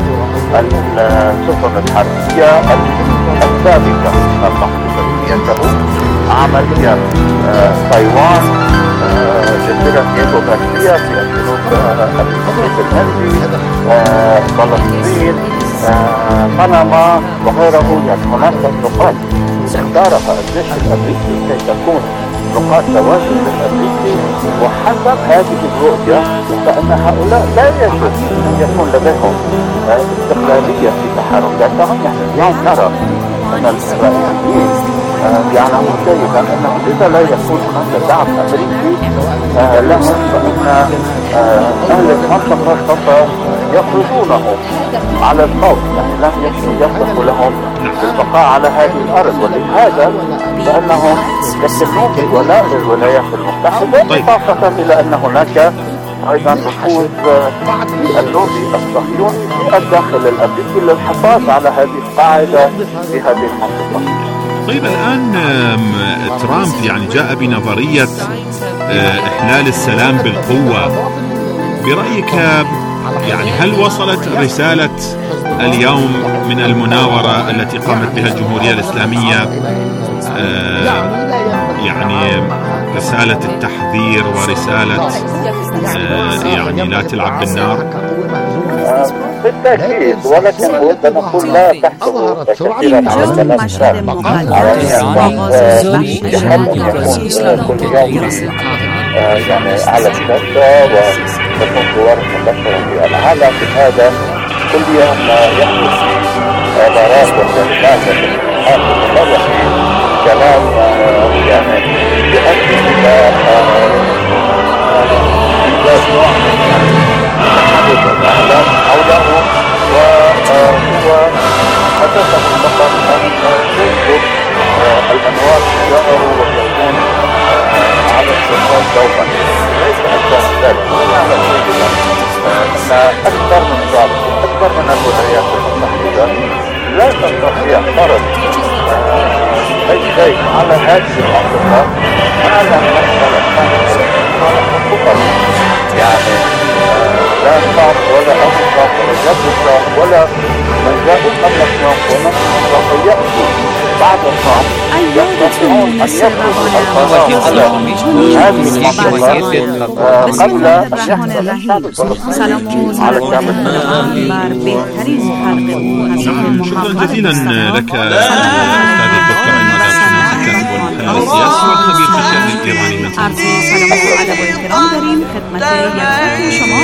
بالسفن الحربية الثابتة تسميته عملية تايوان جزيرة إيكوغاسيا في الجنوب المحيط الهندي فلسطين بنما وغيره. يعني هناك نقاط اختارها الجيش الأمريكي كي تكون نقاط تواجد الأمريكي، وحسب هذه الرؤية فإن هؤلاء لا يجب أن يكون لديهم استقلالية في تحركاتهم. يعني اليوم نرى أن الإسرائيليين يعلمون جيدا أنه إذا لا يكون هناك دعم أمريكي لهم فإن أهل المنطقة سوف يفرضونهم على الموت، يعني لن يسمح لهم بالبقاء على هذه الأرض. ولهذا فإنهم يتفقون بولاء الولايات المتحدة، إضافة إلى أن هناك أيضا نفوذ اللوبي الصهيوني في الداخل الأمريكي للحفاظ على هذه القاعدة في هذه المنطقة. طيب الآن ترامب يعني جاء بنظرية إحلال السلام بالقوة. برأيك يعني هل وصلت رسالة اليوم من المناورة التي قامت بها الجمهورية الإسلامية يعني رسالة التحذير ورسالة يعني لا تلعب بالنار؟ بالتأكيد، ولكن أود أن أقول لا تحكموا كثيرا على الكلام يعني على الشاشة وتكون صور مباشرة في العالم. هذا كل يوم يحدث في عبارات وكلمات وكلمات كلام يعني يؤدي إلى إيجاد نوع من تحدث الإعلام حوله، وهو هدفه فقط أن يجذب الأنوار تجاهه ويكون على الشاشات دوما، ليس أكثر من ذلك. ونعلم جيدا أن أكثر من ذلك أكثر من الولايات المتحدة لا تستطيع فرض أي شيء على هذه المنطقة على مسألة فقط. يعني لا صعب ولا أصعب ولا جبسة ولا من جاءوا قبل اليوم ومن سوف يأتوا بعد الصعب يستطيعون أن يفرضوا القضاء على هذه المنطقة قبل أن يحصل الشعب الفلسطيني على الشعب الفلسطيني. شكرا جزيلا لك أستاذ الدكتور عماد الكاتب والمحلل السياسي والخبير في الشأن الإيراني من سلام على الكرام داریم خدمت یک شما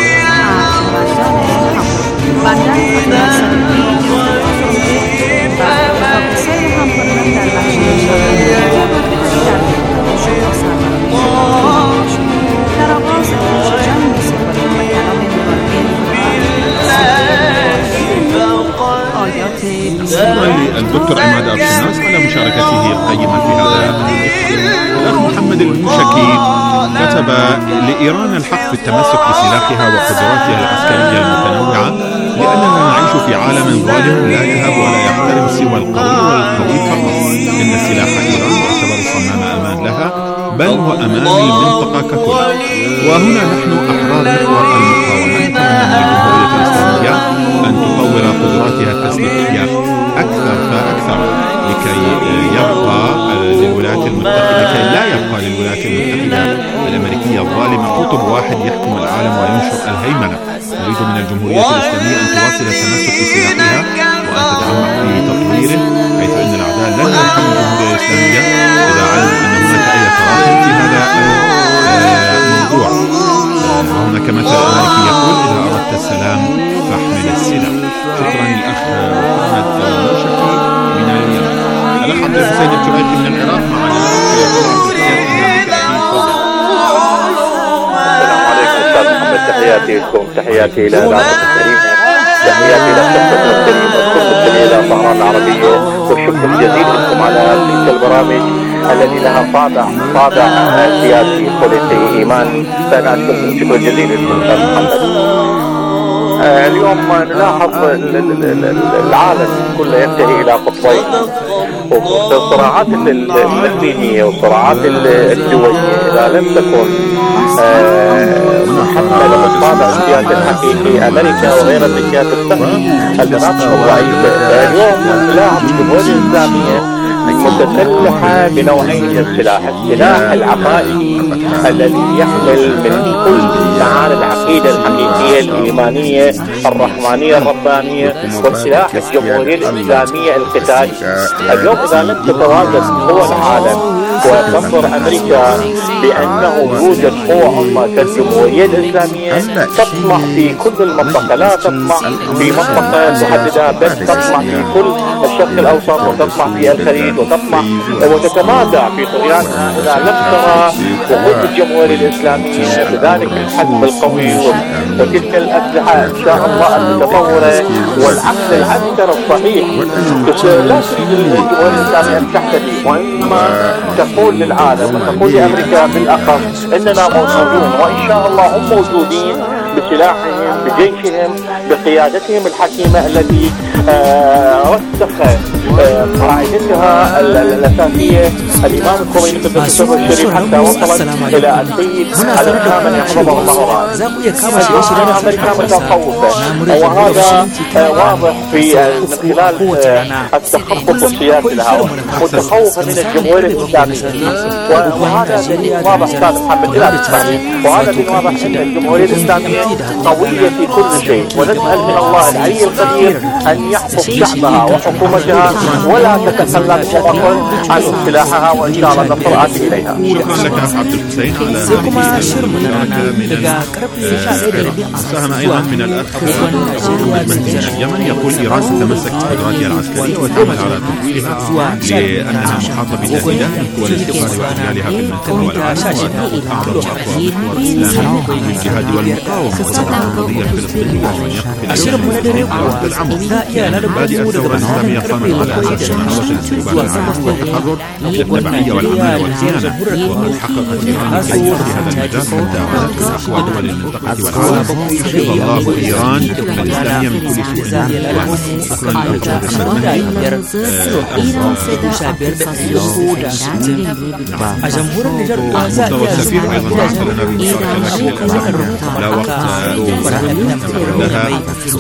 الدكتور عماد أرشناس على مشاركته القيمة في هذا الأخ محمد الموشكي كتب: لإيران الحق في التمسك بسلاحها وقدراتها العسكرية المتنوعة، لأننا نعيش في عالم ظالم لا يهاب ولا يحترم سوى القوي والقوي فقط. إن سلاح إيران يعتبر صمام أمان لها، بل وأمان المنطقة ككل. وهنا نحن أحرار محور المقاومة، نتمنى من الجمهورية الإسلامية أن تطور قدراتها التسليحية أكثر فأكثر لكي يبقى للولايات المتحدة لكي لا يبقى للولايات المتحدة الأمريكية الظالمة قطب واحد يحكم العالم وينشر الهيمنة. نريد من الجمهورية الإسلامية أن تواصل التمسك بسلاحها وأن تتعمق في تطويره، حيث أن الأعداء لن يرحموا الجمهورية الإسلامية إذا علموا أن هناك أي تراخي في هذا الموضوع. وهناك مثل أمريكي يقول: إذا أردت السلام فاحمل السلاح. شكرا للأخ محمد الموشكي من اليمن. الأخ عبد الحسين التريقي من العراق معنا. السلام عليكم أستاذ محمد، تحياتي لكم، تحياتي إلى العالم الكريم، تحياتي إلى الشخص الكريم والكل إلى طهران العربية، والشكر الجزيل لكم على تلك البرامج التي لها طابع طابع سياسي بوليسي إيمان. فأنا أشكركم شكرا جزيلا لكم أستاذ محمد. اليوم نلاحظ العالم كله ينتهي الى قطبين، والصراعات الاقليميه والصراعات الدوليه اذا لم تكن محمله بالطابع السياسي الحقيقي امريكا وغيرها من الجهات المناطق الضعيفه. اليوم نلاحظ الجمهوريه الاسلاميه متسلحة بنوعين من السلاح، السلاح العقائدي الذي يحمل من كل معاني العقيدة الحقيقية الإيمانية الرحمانية الربانية، والسلاح الجمهورية الإسلامية القتالي. اليوم إذا لم تتواجد قوى العالم وتنظر أمريكا بأنه يوجد قوى أخرى كالجمهورية الإسلامية تطمع في كل المنطقة، لا تطمع في منطقة محددة بل تطمع في كل الشرق الأوسط وتطمع في الخليج وتطمع وتتمادى في طغيانها إذا لم ترى وقود الجمهورية الإسلامية بذلك الحجم القوي وتلك الأسلحة إن شاء الله المتطورة والعقل العنتر الصحيح. لا تريد الجمهورية الإسلامية أن تحتدي، وإنما تقول للعالم وتقول لأمريكا بالأخص إننا موجودون، وإن شاء الله هم موجودين بسلاحهم بجيشهم بقيادتهم الحكيمة التي رسخ قاعدتها الأساسية الإمام الخميني قدس سره الشريف حتى وصلت إلى السيد الإمام من يحفظه الله رأسه. اليوم أمريكا متخوفة، وهذا واضح في من خلال التخطط السياسي لها، متخوفة من الجمهورية الإسلامية، وهذا دليل واضح أستاذ محمد إلى الإسلامي، وهذا دليل واضح أن الجمهورية الإسلامية قوية في كل شيء، ونسأل من الله العلي القدير أن يحفظ شعبها وحكومتها ولا تتخلى بشكل عن سلاحها، وإن شاء الله نصر آتي إليها. شكرا لك أخ عبد الحسين على هذه المشاركة. ساهم أيضا من الأخ من اليمن يقول إيران ستتمسك بقدراتها العسكرية وتعمل على تطويرها لأنها محاطة بتهديدات القوى الاستقرار وأجيالها في المنطقة والعالم، وأعظم أقوى القوى الإسلامية للجهاد والمقاومة والقضية الفلسطينية ومن يقف العمل. بادئ الثورة الإسلامية قامت على أساس مناهضة الاستقبال العام والتحرر التبعية والعمل والخيانة، وقد حققت إيران الكثير في هذا المجال حتى عادت أقوى دول المنطقة والعالم. حفظ الله إيران الإسلامية من كل سوء. شكرا لك مستوى السفير أيضا بعث لنا بمشاركة لا وقت لها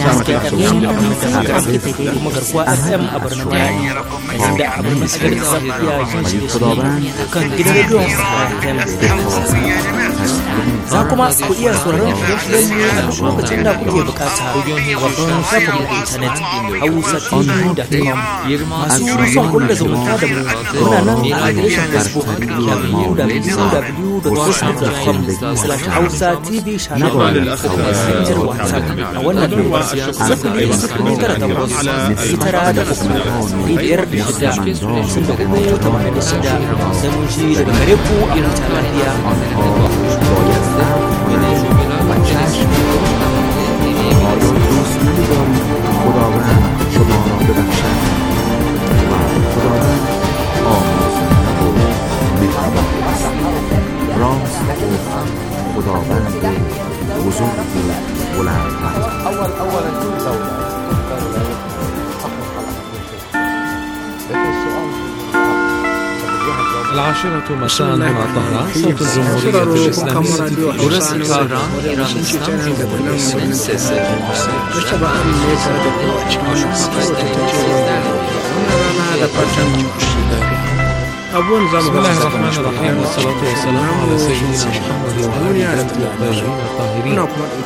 za kuma ku iya sauraron shirye-shirye a duk lokacin da kuke bukata babban shafin mu intanet hausa t v dot com. Masu son kulla zumunta da mu muna nan a adireshin facebook w w w dot facebook dot com slash hausa tv channel ko kuma messenger whatsapp a wannan lambar sifili sifili tara takwas tara da uku biyar da shida sun da kuma tamanin da shida sai mun shi daga gare ku a huta lafiya. خداوند شما را ببخشد و خداوند آمرزنده و مهربان است. راست گفت خداوند بزرگ و بلندقدر. العاشرة مساء هنا طهران صوت الجمهورية الإسلامية ورسم طهران إيران بسم الله الرحمن الرحيم والصلاة والسلام على سيدنا محمد وعلى آله الطاهرين الطاهرين.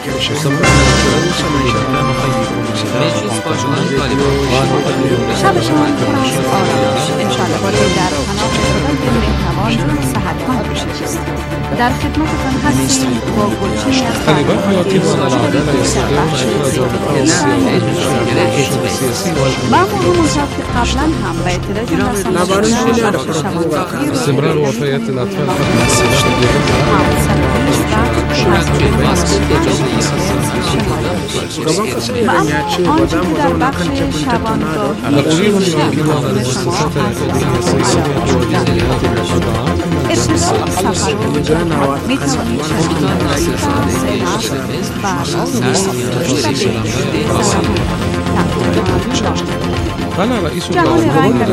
شب شما آرامش انشاءالله بالای در پناه خداوند مهربان صحتمند باشید. در خدمتتان هستیم با گلچینی از طالبان حیاتیان العدالة يستطيعون إخراج الأطراف السياسي ما هو منشأ قبلا هم به اعتراض استمرار وفيات الأطفال نقول المؤمنون المؤسسات الأكاديمية السياسية والجمعيات والقطاعات می توانید قال رئيس جهان رنگ